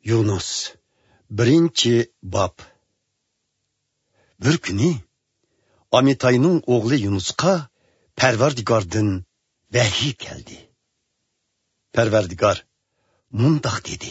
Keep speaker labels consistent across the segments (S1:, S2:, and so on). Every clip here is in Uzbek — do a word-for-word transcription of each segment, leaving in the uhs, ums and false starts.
S1: Yunus birinchi bob. Bir kuni Amitayning o'g'li Yunusqa Parvardigordan vahiy keldi. Parvardigor mundoq dedi: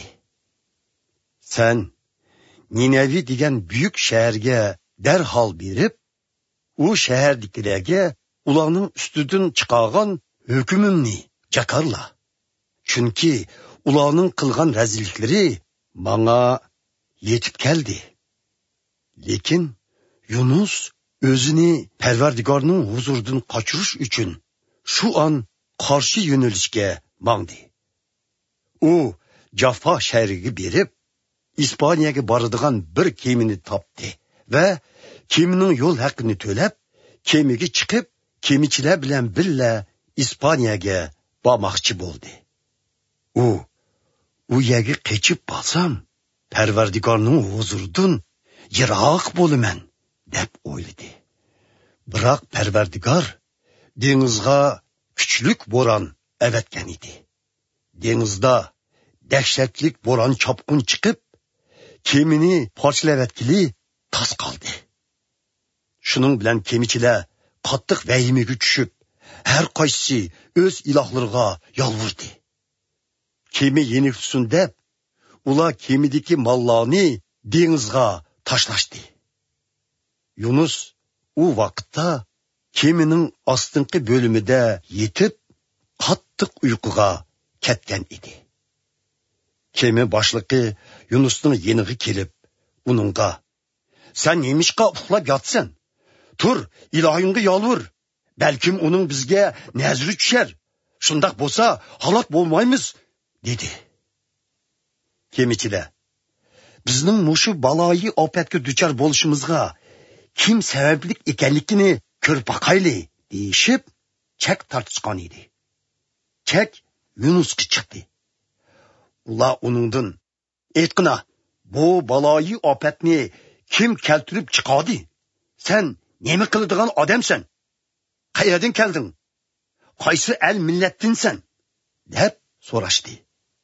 S1: Sen Ninevi degan buyuk shaharga darhol berib, u shahardagilarga ularning ustidan chiqargan hukmimni jakarla. Chunki ularning qilgan razilliklari bana yetib keldi. Lekin Yunus o'zini Parvardigorning huzuridan qochirish uchun shu an qarshi yo'nalishga mangdi. U Jaffa shahriga berib, İspaniyaga boradigan bir kemini topdi va kemining yo'l haqini to'lab, kemiga chiqib, kemichilar bilan birga İspaniyaga bormoqchi bo'ldi. U u yerga qochib bo'lsam, Parvardigorning huzuridan yiroq bo'laman deb o'yladi. Biroq Parvardigor dengizga kuchlik bo'ron avatgan edi. Dengizda dahshatlik bo'ron chopqin chiqib, kemini parchalavatgili tas qoldi. Shuning bilan kemichilar qattiq vahimaga tushib, har qaysi o'z ilohlariga yolvurdi. Kemi yenilsin deb, ular kemidagi mollarni dengizga tashlashdi. Yunus u vaqtda kemining ostinqi bo'limida yetib, qattiq uyquga ketgan edi. Kemi boshlig'i Yunusning yeniga kelib, uningga: "Sen nemishqa uxlab yotsan? Tur, ilohingga yolvur. Balkim uning bizga nazri tushar. Shundaq bo'lsa, halok bo'lmaymiz", dedi. Kemichilar: "Bizning mushu baloyi ofatga duchor bo'lishimizga kim sabablik ekanligini ko'rib boqayli", deyishib, chak tortishgan edi. Chak Yunusga chiqdi. Ular uningdan: "Aytqina, bu baloyi ofatni kim keltirib chiqadi? Sen nima qiladigan odamsan? Qayerdan kelding? Qaysi el millatdansan?" deb so'rashdi.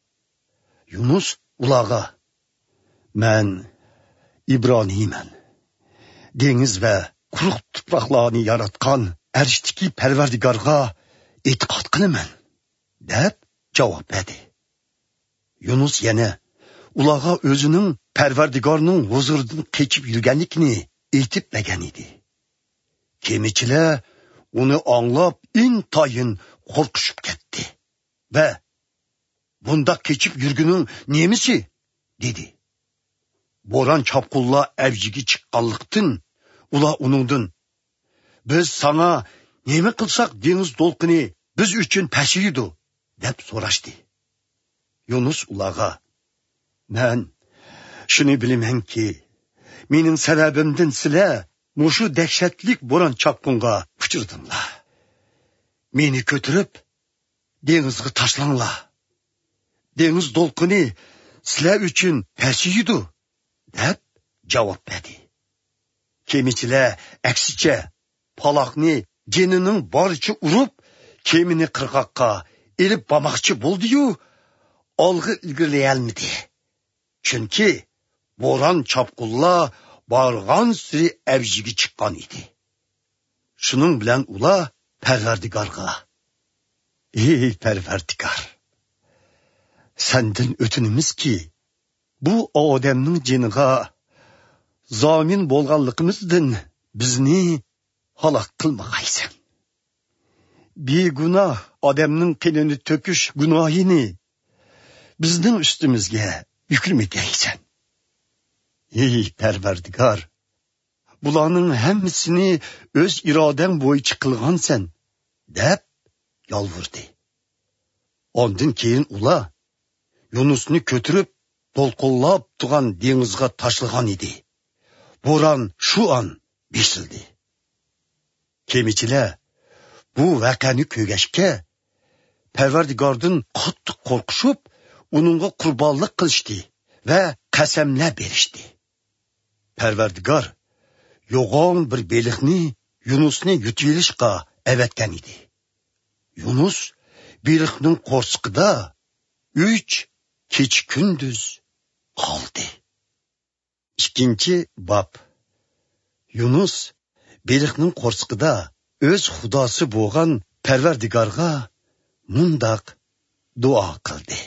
S1: Yunus ularga: "Men İbroniyman. Dengiz va quruq tuproqlarni yaratgan arishdagi Parvardigorga e'tiqod qilaman", deb javob berdi. Yunus yana ularga o'zining Parvardigorning huzuridan qochib yurganligini aytib bergan edi. Kemichilar uni anglab intayin qo'rqishib ketdi va "Bunda keçip yürgünün nemisi?" dedi. Boran çapqullar avjiga chiqqanlikdan ular uningdan: "Biz sana nima qilsak dengiz to'lqini biz uchun pashiydi", deb so'rashdi. Yunus ularga: "Men shuni bilamanki, mening sababimdan sizlar mushu dahshatlik bo'ron chaqqunga uchirdinglar. Meni ko'tirib dengizga tashlanglar. Dengiz to'lqini sizlar uchun pashiydi", deb javob berdi. Kemichilar aksicha paloqni jenining boricha urib, kemini qirg'oqqa elib bormoqchi bo'ldi-yu, olg'a ilgirlayolmadi. Chunki bo'ron chopqullar borgan siri avjiga chiqqan edi. Shuning bilan ular Parvardigorga: "Ey Parvardigor, senden o'tinimizki, bu odamning jiniga zomin bo'lganligimizdan bizni halok qilmag'aysan. Begunoh odamning qinini to'kish gunohini bizning ustimizga yuklmagaysan. Ey Parvardigor, bularning hammasini o'z irodang bo'yicha qilgansan", deb yolvurdi. Ondan keyin ular Yunusni ko'tirib to'lqinlab turgan dengizga tashlagan edi. Bo'ron shu an besildi. Kemichilar bu voqeani ko'rgachga Parvardigordan qattiq qo'rqishib, uningga qurbonlik qilishdi va qasamlar berishdi. Parvardigor yo'g'on bir beliqni Yunusni yutilishga avatgan edi. Yunus beliqning qo'rsiqida uch kech kunduz ikkinchi bob. Yunus beliqning qo'rsqida o'z xudosi bo'lgan Parvardigorga mundaq duo qildi.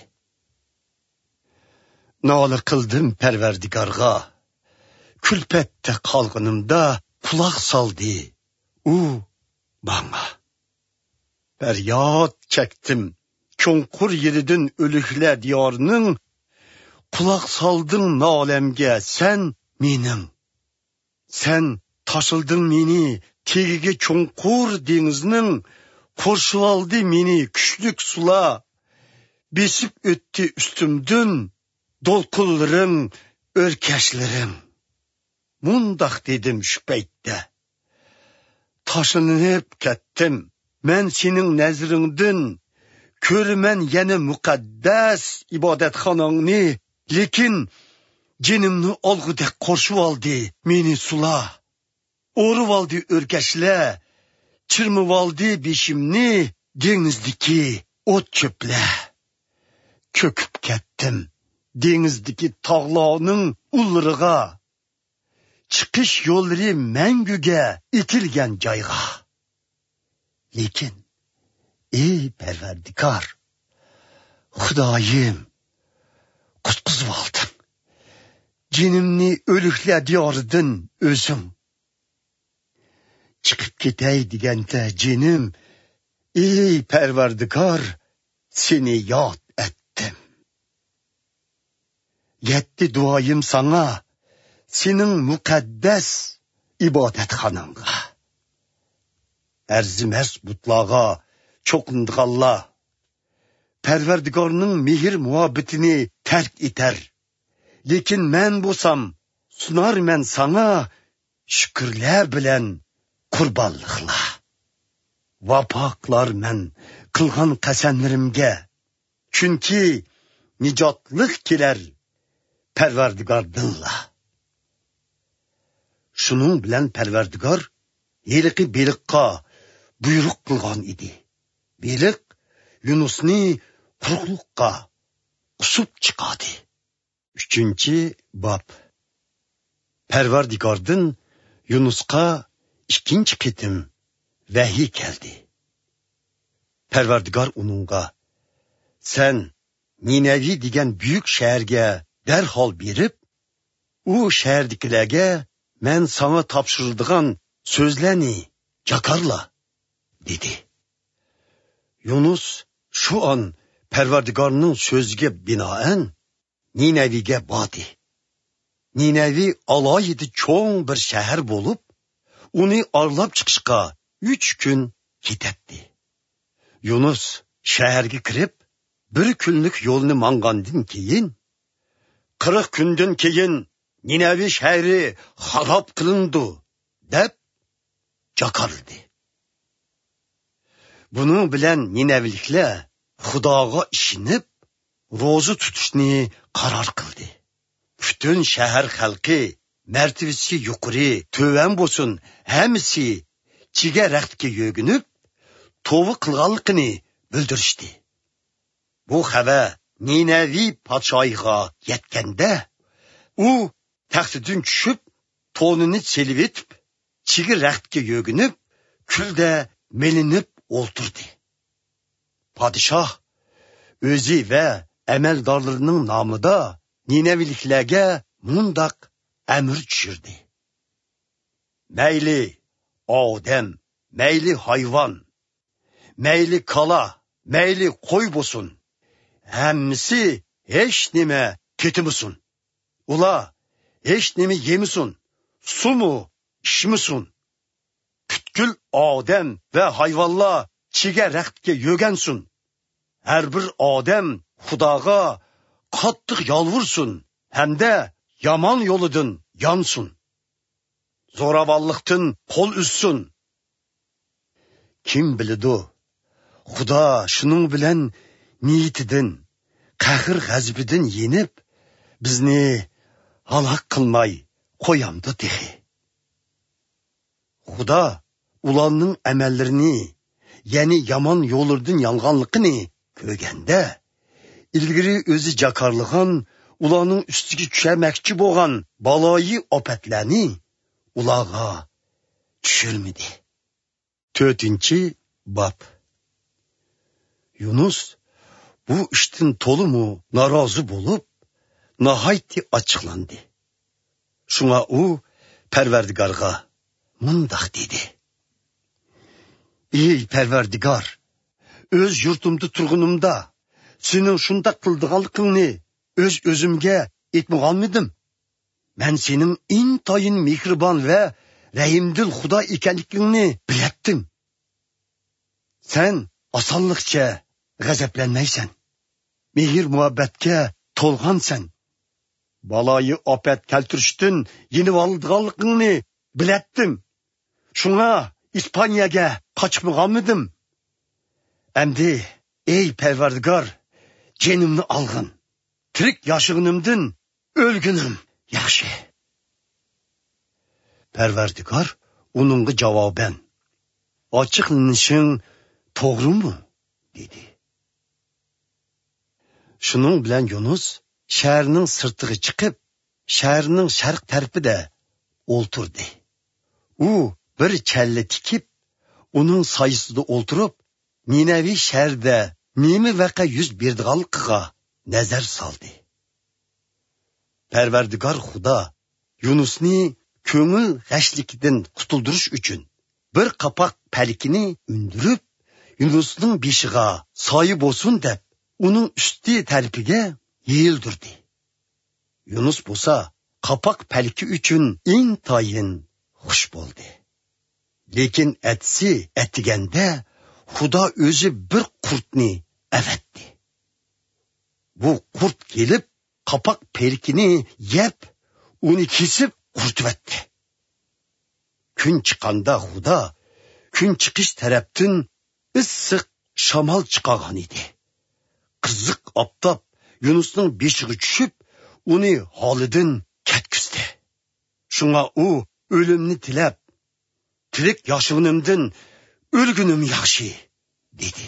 S1: Nola qildim Parvardigorga, kulpatda qolganimda quloq soldi u bana. Feryat çektim, çonqur yeridan o'liklar diyorining, quloq solding nolamga sen mening. Sen tashilding meni tegiga çonqur dengizning, qo'rshib oldi meni kuchlik sular, besib o'tdi ustimdan do'lqinlaring, o'rkashlaring. Mundaq dedim shu paytda, tashinib ketdim. Men sening nazringdan ko'raman yana muqaddas ibodatxonangni, lekin jinimni olg'udek qo'rshib oldi meni sular. O'rib oldi o'rkashlar, chirmib oldi beshimni dengizdagi o't cho'plar. Ko'kib ketdim dengizdagi tog'larning ulriga, chiqish yo'llari manguga itilgan joyga. Lekin ey Parvardigor, Xudoyim, qutqizib olding. Jinimni o'liklar diyoridan o'zim. Chiqib ketay deganda jinim, ey Parvardigor, seni yod etdim. Yetti duoyim sana, sening muqaddas ibodatxonangga. Arzimas butlağa çoqunduğalla, Parvardigorning mehr muhabbetini terk eter. Lekin men bo'lsam, sunar men sana şükürler bilen qurbanlıqlar. Vapaqlar men qilgan qasamlarimga, chunki nijotlik kelar Parvardigordanla. Şunun bilen Parvardigor yeliqi beliqqa buyruq qilgan edi. Beliq Yunusni quruqliqqa qusib chiqadi. Uchinchi bob. Parvardigordan Yunusqa ikkinchi qitim vahiy keldi. Parvardigor uningga, sen Ninevi degan büyük shaharga darhol berib, u shahardagilarga men sana topshirildigan so'zlarni jakarla dedi. Yunus şu an Parvardigorning so'ziga binoan Nineviga bordi. Ninevi alayida cho'ng bir shahar bo'lib, uni arlab chiqishga uch kun ketadi. Yunus shaharga kirib, bir kunlik yo'lni mangandan keyin, qirq kundan keyin Ninevi shahri xarob qilindi deb jakarıldı. Bunun bilen Ninevilikler Xudoga ishinib, ro'za tutishni qaror qildi. Bütün shahar xalqi martabasi yuqori, to'van bo'lsin, hammasi chiga raxtga yo'ginib, tova qilganligini bildirishdi. Bu xabar Ninevi podshohiga yetganda, u taxtidan tushib, to'nini selib etib, chiga raxtga yo'ginib, kulda melinib o'ltirdi. Podshoh o'zi va amaldorlarining nomida Nineviliklarga mundaq amr tushirdi. Mayli odam, mayli hayvon, mayli kala, mayli qo'y bo'lsin, hammasi hech nima ketimisin. Ular hech nima yemisin, sumu ishmisin. Butkul odam va hayvonlar chiga raxtga yo'gansin. Har bir odam Xudoga qattiq yolvursin hamda yomon yo'lidan yonsin. Zo'ravonlikdan qo'l uzsin. Kim biladi? Xudo shuning bilan niyatidan, qahr g'azabidan yenib, bizni halok qilmay qo'yamdi dehi. Xudo ularning amallarini, ya'ni yomon yo'llardan yolg'onligini ko'rganda, ilgari o'zi jakarlagan ularning ustiga tushamoqchi bo'lgan baloyi ofatlarni ularga tushirmadi. to'rtinchi bob. Yunus bu ishdan to'limu norozi bo'lib, nihoyatda ochiqlandi. Shunga u Parvardigorga mundoq dedi: "Ey Parvardigor, o'z yurtimda turgunimda sening shundoq qildiganligingni o'z o'zimga aytmaganmidim? Men sening intoyin mehribon va rahimdil Xudo ekanligingni bilatdim. Sen osonlikcha g'azablanmaysan. Mehr muhabbatga to'lg'ansan. Baloyi ofat keltirishdan yenib olganligingni bilatdim. Shunga İspaniyaga qochmaganmidim. Endi ey Parvardigor, jenimni olgin. Tirik yashig'inimdan o'lgunim yaxshi." Parvardigor uningga javoban: "Ochiqlanishing to'g'rimi?" dedi. Shuning bilan Yunus shaharning sirtiga chiqib, shaharning sharq tarafida o'ltirdi. U bir challa tikib, uning soyasida o'ltirib, Ninavi shaharda nima vaqa yuz berdiganligiga nazar soldi. Parvardigor Xudo Yunusni ko'ngil g'ashligidan qutuldirish uchun bir qapoq palikini undirib, Yunusning beshiga soyi bo'lsin deb, uning usti tarafiga yeyildirdi. Yunus bo'lsa, qapoq paliki uchun intoyin xush bo'ldi. Lekin atsi atiganda Xudo o'zi bir qurtni avatdi. Bu qurt kelib, qapoq palikini yeb, uni kesib qurtvatdi. Kun chiqqanda Xudo kun chiqish tarafdan issiq shamol chiqargan edi. Qiziq oftob Yunusning beshiga tushib, uni holidan ketkizdi. Shunga u o'limni tilab, tirik yashig'inimdan o'lgunim yaxshi dedi.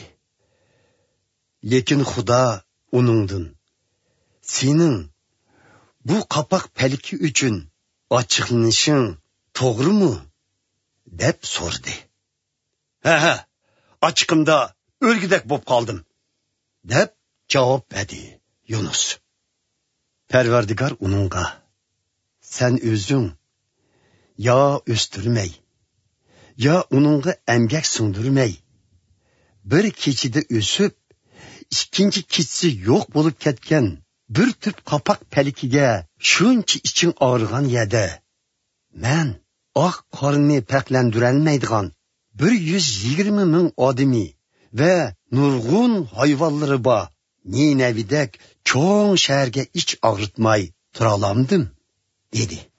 S1: Lekin Xudo uningdan: "Sening bu qapoq paliki uchun ochiqlanishing to'g'rimi?" deb so'radi. "Ha ha, ochiqimda o'lgidek bo'lib qoldim" deb javob berdi Yunus. Parvardigor uningga: "Sen o'zing yo o'stirmay, yo uningga emgak singdirmay, bir kechida o'sib, ikkinchi kechisi yo'q bo'lib ketgan bir tüp qapoq palikiga shuncha iching og'rigan yada, men oq qorni paqlandirolmaydigan bir yuz yigirma ming odami va nurg'un hayvonlari bor Ninavidek cho'ng shaharga ich og'ritmay tura olamdim" dedi.